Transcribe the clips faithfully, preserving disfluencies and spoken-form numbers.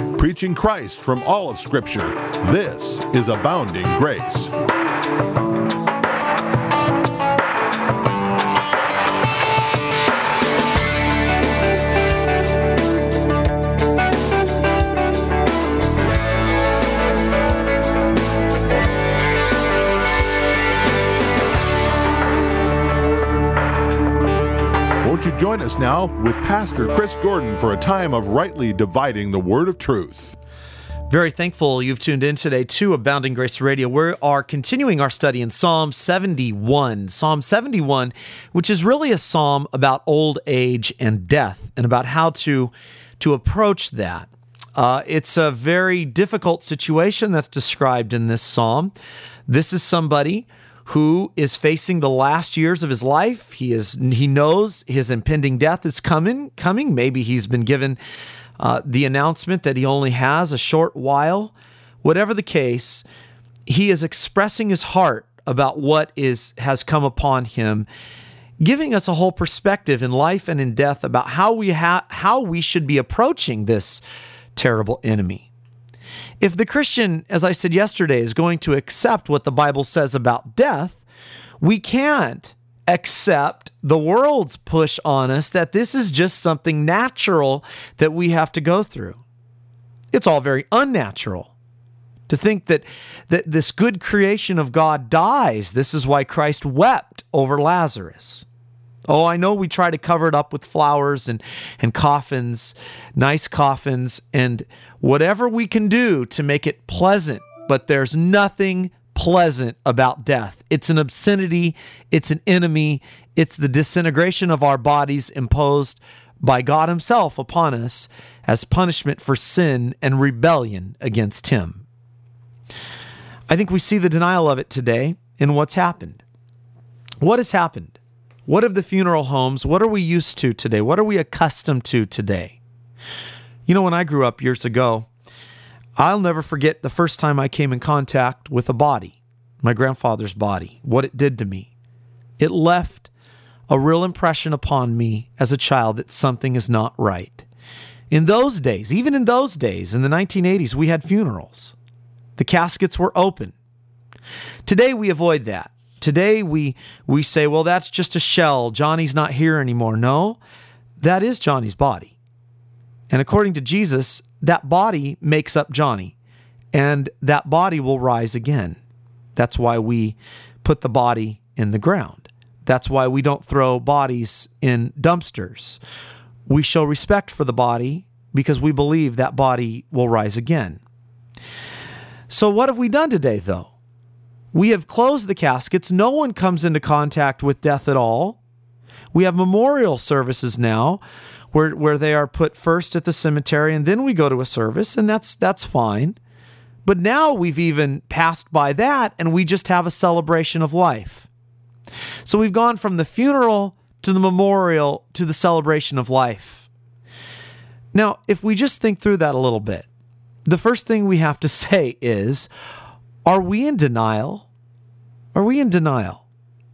preaching Christ from all of Scripture. This is Abounding Grace. Won't you join us now with Pastor Chris Gordon for a time of rightly dividing the word of truth. Very thankful you've tuned in today to Abounding Grace Radio. We are continuing our study in Psalm seventy-one. Psalm seventy-one, which is really a psalm about old age and death and about how to, to approach that. Uh, it's a very difficult situation that's described in this psalm. This is somebody who is facing the last years of his life. He is he knows his impending death is coming. Coming. Maybe he's been given uh, the announcement that he only has a short while. Whatever the case, he is expressing his heart about what is has come upon him, giving us a whole perspective in life and in death about how we ha- how we should be approaching this terrible enemy. If the Christian, as I said yesterday, is going to accept what the Bible says about death, we can't accept the world's push on us that this is just something natural that we have to go through. It's all very unnatural to think that, that this good creation of God dies. This is why Christ wept over Lazarus. Oh, I know we try to cover it up with flowers and, and coffins, nice coffins, and whatever we can do to make it pleasant, but there's nothing pleasant about death. It's an obscenity, it's an enemy, it's the disintegration of our bodies imposed by God Himself upon us as punishment for sin and rebellion against Him. I think we see the denial of it today in what's happened. What has happened? What of the funeral homes? What are we used to today? What are we accustomed to today? You know, when I grew up years ago, I'll never forget the first time I came in contact with a body, my grandfather's body, what it did to me. It left a real impression upon me as a child that something is not right. In those days, even in those days, in the nineteen eighties, we had funerals. The caskets were open. Today, we avoid that. Today, we we say, well, that's just a shell. Johnny's not here anymore. No, that is Johnny's body. And according to Jesus, that body makes up Johnny, and that body will rise again. That's why we put the body in the ground. That's why we don't throw bodies in dumpsters. We show respect for the body because we believe that body will rise again. So what have we done today, though? We have closed the caskets. No one comes into contact with death at all. We have memorial services now where, where they are put first at the cemetery and then we go to a service, and that's that's fine. But now we've even passed by that and we just have a celebration of life. So we've gone from the funeral to the memorial to the celebration of life. Now, if we just think through that a little bit, the first thing we have to say is, are we in denial? Are we in denial?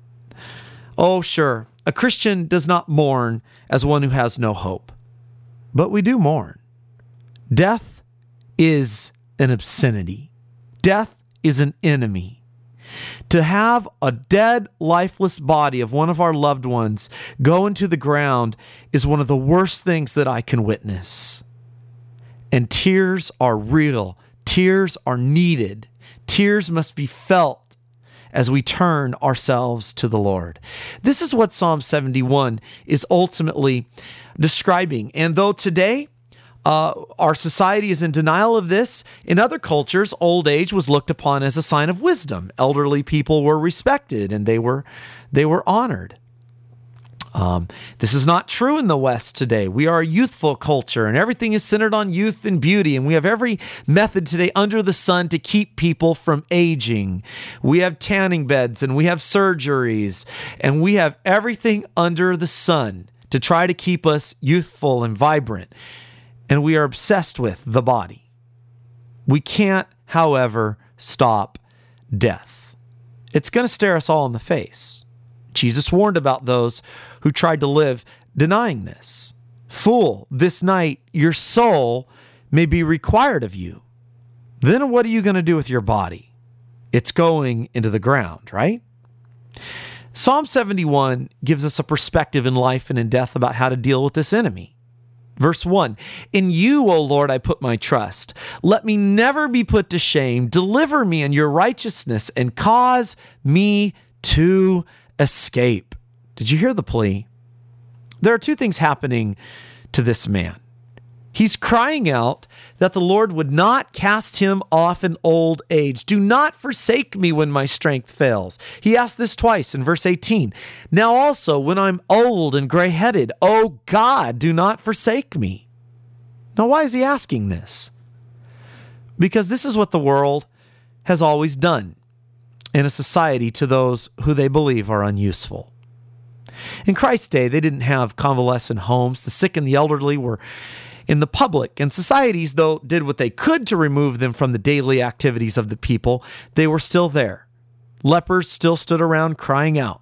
Oh, sure. A Christian does not mourn as one who has no hope. But we do mourn. Death is an obscenity. Death is an enemy. To have a dead, lifeless body of one of our loved ones go into the ground is one of the worst things that I can witness. And tears are real. Tears are needed. Tears must be felt as we turn ourselves to the Lord. This is what Psalm seventy-one is ultimately describing. And though today uh, our society is in denial of this, in other cultures, old age was looked upon as a sign of wisdom. Elderly people were respected and they were they were honored. Um, this is not true in the West today. We are a youthful culture and everything is centered on youth and beauty. And we have every method today under the sun to keep people from aging. We have tanning beds and we have surgeries and we have everything under the sun to try to keep us youthful and vibrant. And we are obsessed with the body. We can't, however, stop death. It's going to stare us all in the face. Jesus warned about those who tried to live denying this. Fool, this night your soul may be required of you, then what are you going to do with your body? It's going into the ground, right? Psalm seventy-one gives us a perspective in life and in death about how to deal with this enemy. Verse one, in you, O Lord, I put my trust. Let me never be put to shame. Deliver me in your righteousness and cause me to escape. Did you hear the plea? There are two things happening to this man. He's crying out that the Lord would not cast him off in old age. Do not forsake me when my strength fails. He asked this twice in verse eighteen. Now also, when I'm old and gray-headed, oh God, do not forsake me. Now, why is he asking this? Because this is what the world has always done in a society to those who they believe are unuseful. In Christ's day, they didn't have convalescent homes. The sick and the elderly were in the public, and societies, though, did what they could to remove them from the daily activities of the people. They were still there. Lepers still stood around crying out.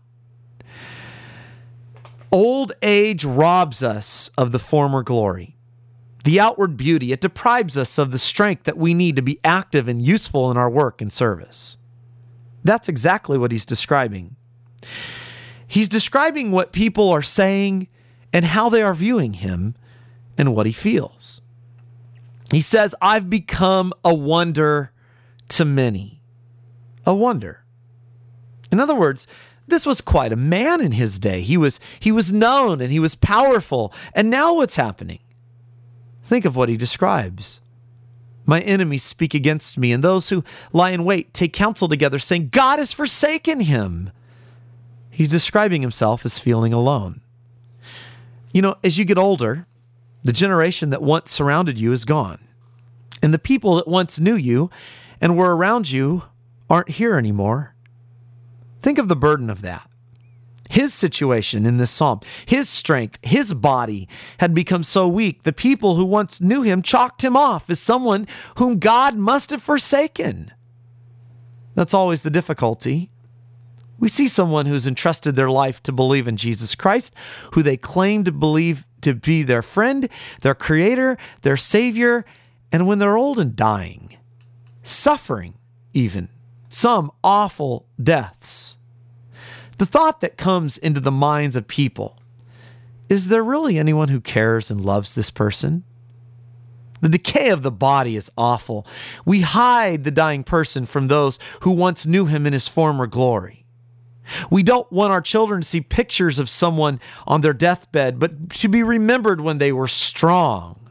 Old age robs us of the former glory, the outward beauty. It deprives us of the strength that we need to be active and useful in our work and service. That's exactly what he's describing. He's describing what people are saying and how they are viewing him and what he feels. He says, I've become a wonder to many. A wonder. In other words, this was quite a man in his day. He was, he was known and he was powerful. And now what's happening? Think of what he describes. My enemies speak against me, and those who lie in wait take counsel together, saying, God has forsaken him. He's describing himself as feeling alone. You know, as you get older, the generation that once surrounded you is gone. And the people that once knew you and were around you aren't here anymore. Think of the burden of that. His situation in this psalm, his strength, his body had become so weak. The people who once knew him chalked him off as someone whom God must have forsaken. That's always the difficulty. We see someone who's entrusted their life to believe in Jesus Christ, who they claim to believe to be their friend, their creator, their savior, and when they're old and dying, suffering even, some awful deaths. The thought that comes into the minds of people, is there really anyone who cares and loves this person? The decay of the body is awful. We hide the dying person from those who once knew him in his former glory. We don't want our children to see pictures of someone on their deathbed, but to be remembered when they were strong.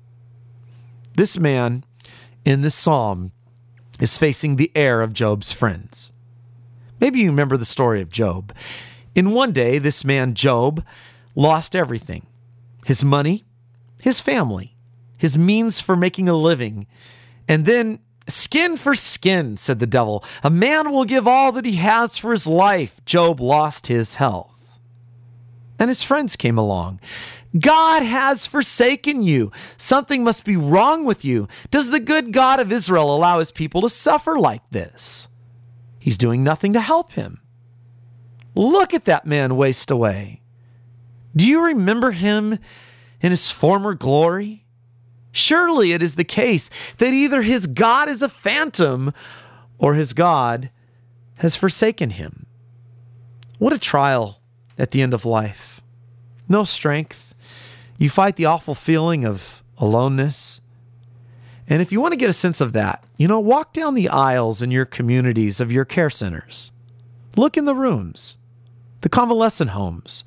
This man in this psalm is facing the heir of Job's friends. Maybe you remember the story of Job. In one day, this man, Job, lost everything. His money, his family, his means for making a living, and then skin for skin, said the devil. A man will give all that he has for his life. Job lost his health. And his friends came along. God has forsaken you. Something must be wrong with you. Does the good God of Israel allow his people to suffer like this? He's doing nothing to help him. Look at that man waste away. Do you remember him in his former glory? Surely it is the case that either his God is a phantom or his God has forsaken him. What a trial at the end of life. No strength. You fight the awful feeling of aloneness. And if you want to get a sense of that, you know, walk down the aisles in your communities of your care centers. Look in the rooms, the convalescent homes.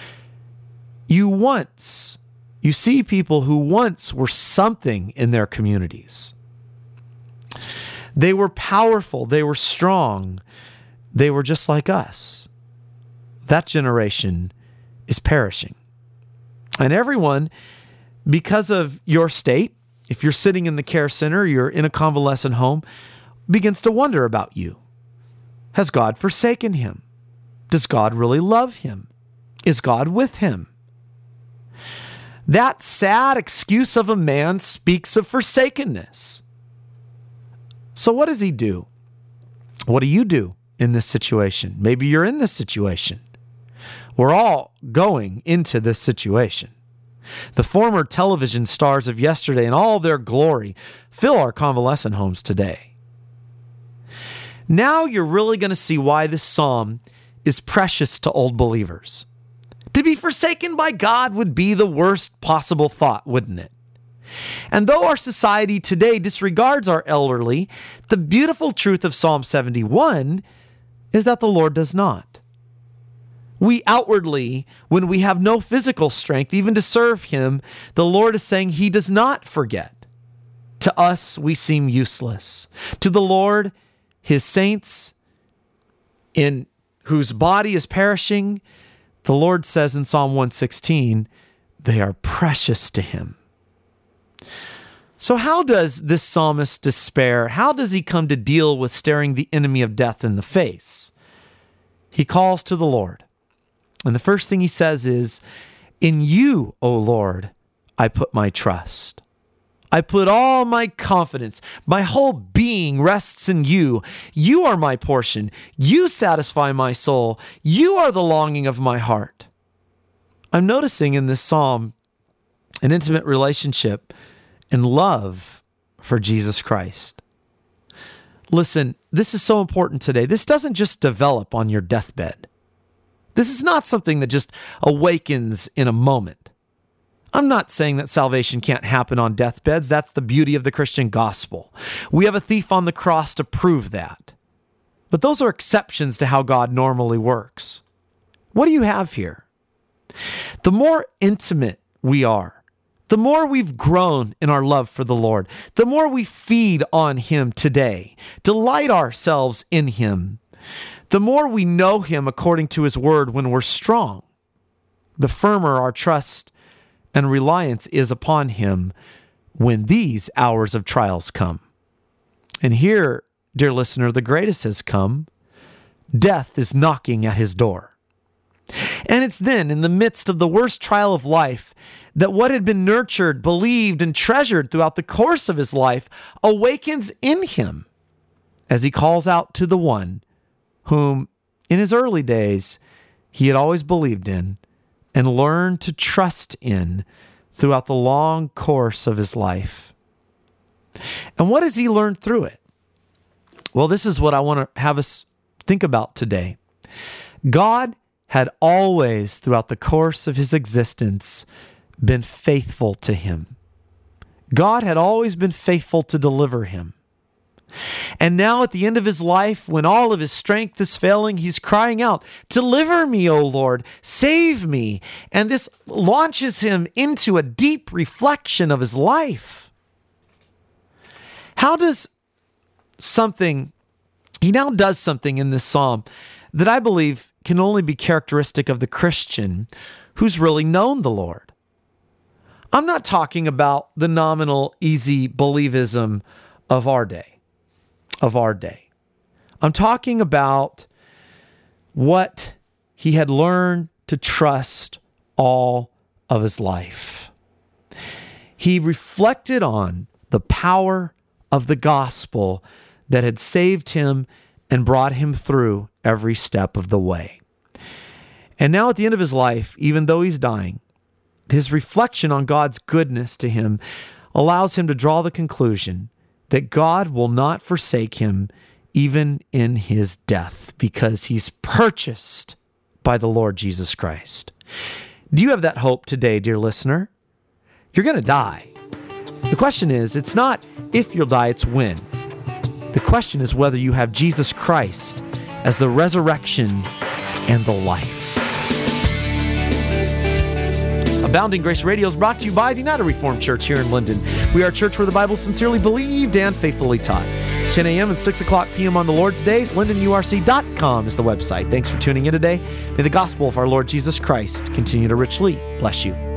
You once... You see people who once were something in their communities. They were powerful. They were strong. They were just like us. That generation is perishing. And everyone, because of your state, if you're sitting in the care center, you're in a convalescent home, begins to wonder about you. Has God forsaken him? Does God really love him? Is God with him? That sad excuse of a man speaks of forsakenness. So what does he do? What do you do in this situation? Maybe you're in this situation. We're all going into this situation. The former television stars of yesterday in all their glory fill our convalescent homes today. Now you're really going to see why this psalm is precious to old believers. To be forsaken by God would be the worst possible thought, wouldn't it? And though our society today disregards our elderly, the beautiful truth of Psalm seventy-one is that the Lord does not. We outwardly, when we have no physical strength even to serve Him, the Lord is saying He does not forget. To us, we seem useless. To the Lord, His saints, in whose body is perishing, the Lord says in Psalm one sixteen, they are precious to Him. So how does this psalmist despair? How does he come to deal with staring the enemy of death in the face? He calls to the Lord. And the first thing he says is, in you, O Lord, I put my trust. I put all my confidence. My whole being rests in you. You are my portion. You satisfy my soul. You are the longing of my heart. I'm noticing in this psalm an intimate relationship and love for Jesus Christ. Listen, this is so important today. This doesn't just develop on your deathbed. This is not something that just awakens in a moment. I'm not saying that salvation can't happen on deathbeds. That's the beauty of the Christian gospel. We have a thief on the cross to prove that. But those are exceptions to how God normally works. What do you have here? The more intimate we are, the more we've grown in our love for the Lord, the more we feed on Him today, delight ourselves in Him, the more we know Him according to His word when we're strong, the firmer our trust and reliance is upon Him when these hours of trials come. And here, dear listener, the greatest has come. Death is knocking at His door. And it's then, in the midst of the worst trial of life, that what had been nurtured, believed, and treasured throughout the course of his life awakens in him as he calls out to the one whom, in his early days, he had always believed in and learned to trust in throughout the long course of his life. And what has he learned through it? Well, this is what I want to have us think about today. God had always, throughout the course of his existence, been faithful to him. God had always been faithful to deliver him. And now at the end of his life, when all of his strength is failing, he's crying out, "Deliver me, O Lord, save me." And this launches him into a deep reflection of his life. How does something, he now does something in this psalm that I believe can only be characteristic of the Christian who's really known the Lord. I'm not talking about the nominal, easy believism of our day, of our day. I'm talking about what he had learned to trust all of his life. He reflected on the power of the gospel that had saved him and brought him through every step of the way. And now at the end of his life, even though he's dying, his reflection on God's goodness to him allows him to draw the conclusion that God will not forsake him even in his death because he's purchased by the Lord Jesus Christ. Do you have that hope today, dear listener? You're going to die. The question is, it's not if you'll die, it's when. The question is whether you have Jesus Christ as the resurrection and the life. Abounding Grace Radio is brought to you by the United Reformed Church here in Linden. We are a church where the Bible is sincerely believed and faithfully taught. ten a.m. and six o'clock p.m. on the Lord's days. linden u r c dot com is the website. Thanks for tuning in today. May the gospel of our Lord Jesus Christ continue to richly bless you.